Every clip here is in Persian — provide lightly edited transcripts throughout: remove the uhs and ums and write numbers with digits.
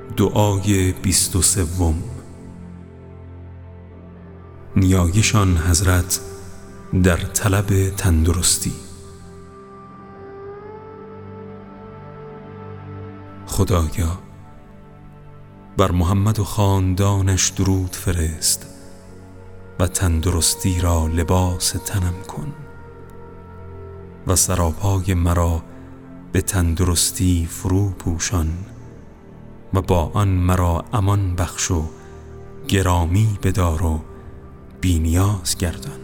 دعای 23. نیایشان حضرت در طلب تندرستی. خدایا بر محمد و خاندانش درود فرست و تندرستی را لباس تنم کن و سراپای مرا به تندرستی فرو پوشان و با آن مرا امان بخش و گرامی بدار و بی نیاز گردان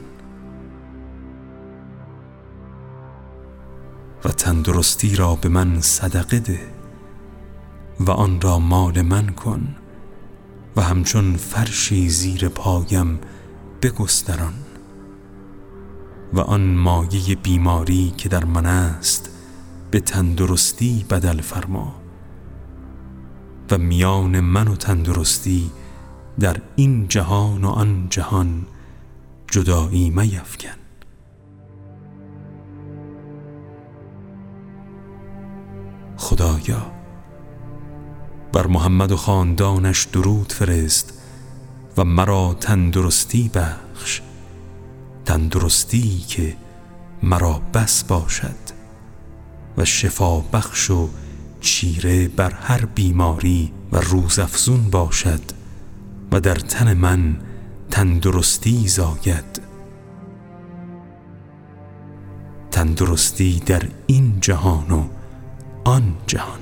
و تندرستی را به من صدقه ده و آن را مال من کن و همچون فرشی زیر پایم بگستران و آن مایه بیماری که در من است به تندرستی بدل فرما و میان من و تندرستی در این جهان و آن جهان جدایی میفکن. خدایا بر محمد و خاندانش درود فرست و مرا تندرستی بخش، تندرستی که مرا بس باشد و شفا بخش و چیره بر هر بیماری و روزافزون باشد و در تن من تندرستی زاید، تندرستی در این جهان و آن جهان.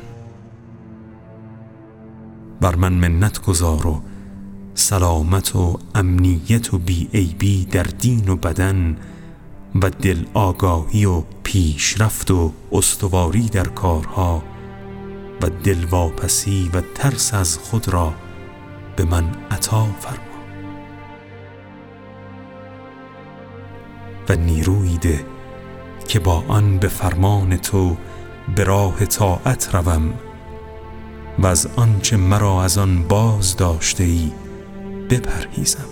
بر من منت گذار و سلامت و امنیت و بی‌عیبی در دین و بدن و دل آگاهی و پیشرفت و استواری در کارها و دلواپسی و ترس از خود را به من عطا فرما و نیرویی ده که با آن به فرمان تو به راه طاعت روم و از آنچه مرا از آن باز داشته ای بپرهیزم.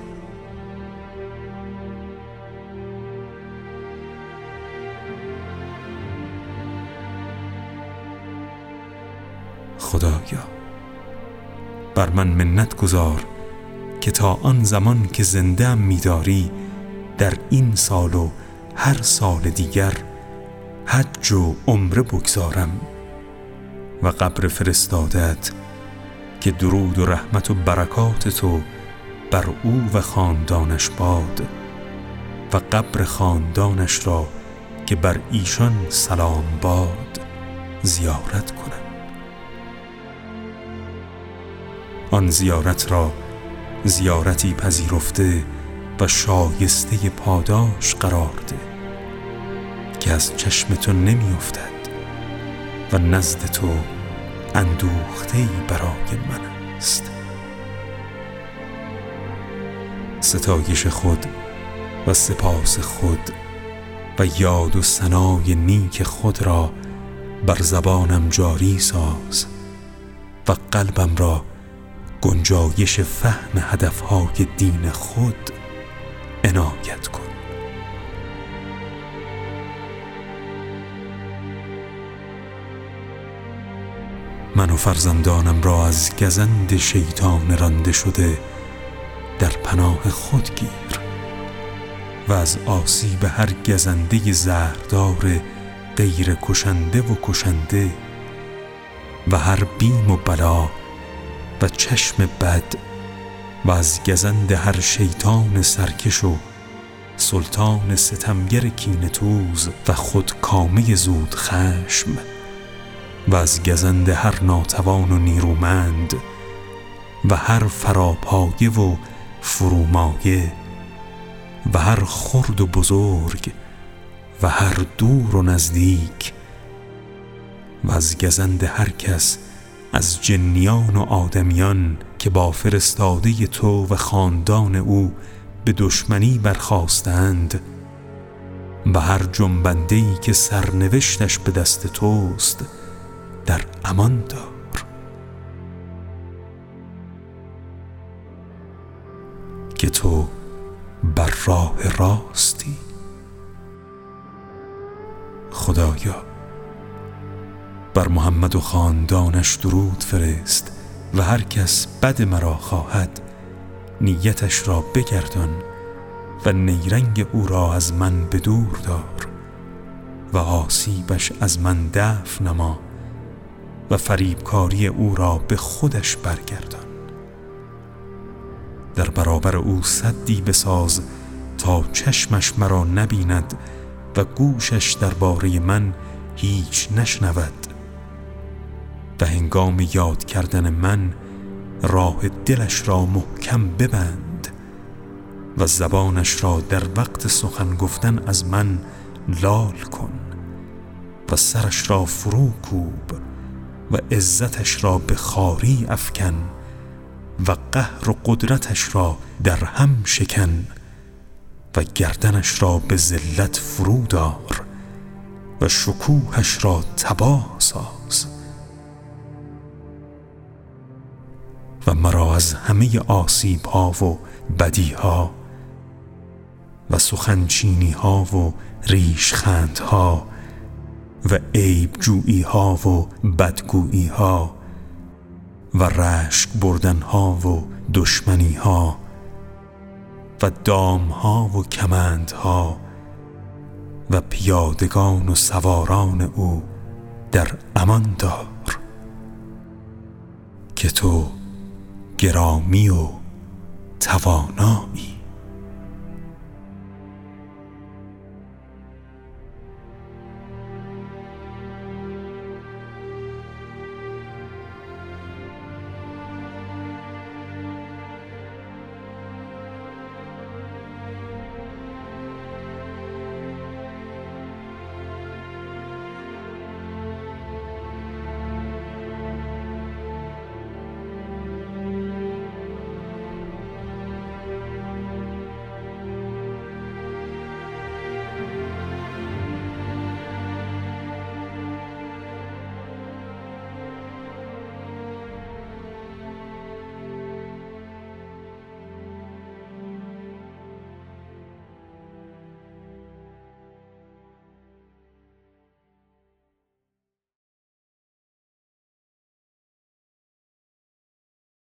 خدایا بر من منت گذار که تا آن زمان که زنده ام می‌داری در این سال و هر سال دیگر حج و عمره بگذارم و قبر فرستادت که درود و رحمت و برکات تو بر او و خاندانش باد و قبر خاندانش را که بر ایشان سلام باد زیارت کنم. آن زیارت را زیارتی پذیرفته و شایسته پاداش قرار ده که از چشم تو نمی افتد و نزد تو اندوخته‌ای برای من است. ستایش خود و سپاس خود و یاد و ثنای نیک خود را بر زبانم جاری ساز و قلبم را گنجایش فهم هدفهای دین خود عنایت کن. من و فرزندانم را از گزند شیطان رانده شده در پناه خود گیر و از آسیب هر گزنده زهردار غیر کشنده و کشنده و هر بیم و بلا و چشم بد و از گزند هر شیطان سرکش و سلطان ستمگر کینه‌توز و خودکامه زود خشم و از گزند هر ناتوان و نیرومند و هر فراپایه و فرومایه و هر خرد و بزرگ و هر دور و نزدیک و از گزند هر کس از جنیان و آدمیان که با فرستاده تو و خاندان او به دشمنی برخاستند و هر جنبنده‌ای که سرنوشتش به دست توست در امان دار که تو بر راه راستی. خدایا بر محمد و خاندانش درود فرست و هر کس بد مرا خواهد نیتش را بگردان و نیرنگ او را از من بدور دار و آسیبش از من دفع نما و فریبکاری او را به خودش برگردان. در برابر او سدی بساز تا چشمش مرا نبیند و گوشش درباره من هیچ نشنود و هنگام یاد کردن من راه دلش را محکم ببند و زبانش را در وقت سخن گفتن از من لال کن و سرش را فرو کوب و عزتش را به خواری افکن و قهر و قدرتش را در هم شکن و گردنش را به ذلت فرو دار و شکوهش را تباه ساز و مرا از همه آسیب ها و بدی ها و سخنچینی ها و ریشخند ها و عیب جویی ها و بدگویی ها و رشک بردن ها و دشمنی ها و دام ها و کمند ها و پیادگان و سواران او در امان دار که تو گرامی و توانایی.